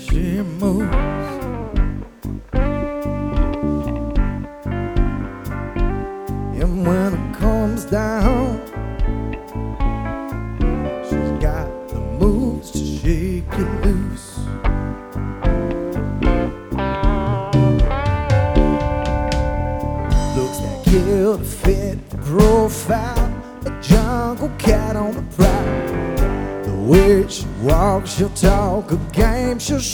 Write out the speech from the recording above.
she moves. And when it comes down, she's got the moves to shake you loose. Looks that killed a fit profile, a jungle cat on the prowl. The way she walks, she'll talk a game, she'll